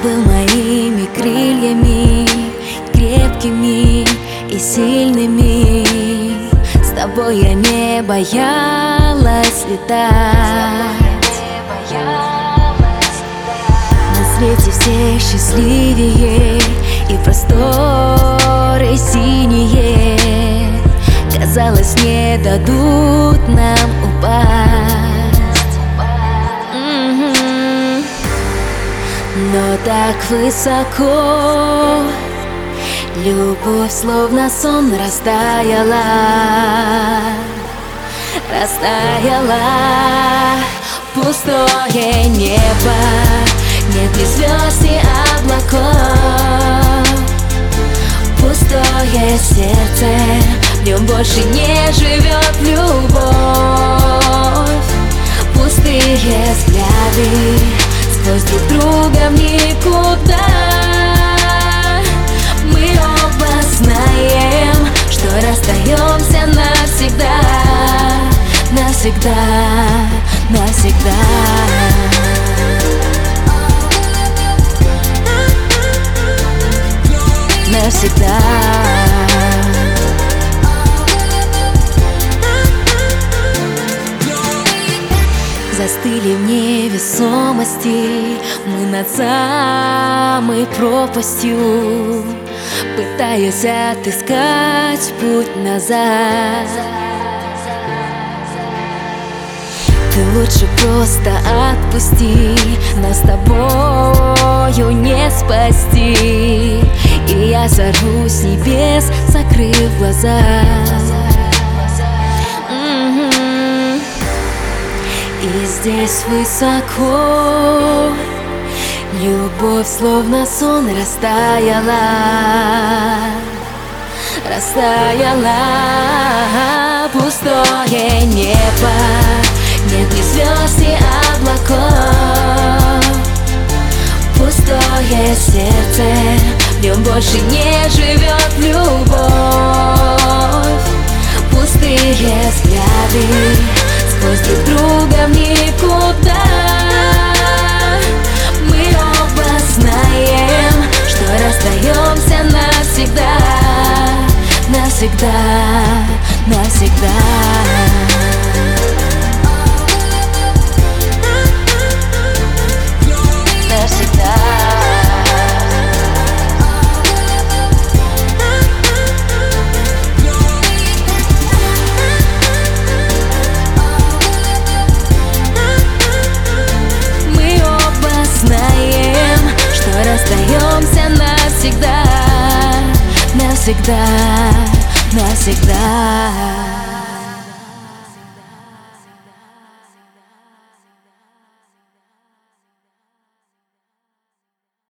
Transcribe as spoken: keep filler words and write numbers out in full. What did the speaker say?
был моими крыльями, крепкими и сильными. С тобой я не боялась летать. На свете все счастливее, и просторы синие, казалось, не дадут нам упасть. М-м-м. Но так высоко любовь словно сон растаяла, растаяла. Пустое небо, нет ни звезд, ни облаков. Пустое сердце, в нем больше не живет любовь. Пустые взгляды, сквозь друг друга в никуда. Мы оба знаем, что расстаемся навсегда, навсегда, навсегда. Навсегда. Застыли в невесомости мы над самой пропастью, пытаясь отыскать путь назад. Ты лучше просто отпусти, нас с тобою не спасти. И я сорвусь с небес, закрыв глаза. М-м-м. И здесь высоко любовь словно сон растаяла, растаяла. Пустое небо, нет ни звезд, ни облаков. Пустое сердце, в нем больше не живет любовь. Пустые взгляды, сквозь друг друга в никуда. Мы оба знаем, что расстаемся навсегда, навсегда, навсегда. Расстаемся навсегда, навсегда, навсегда.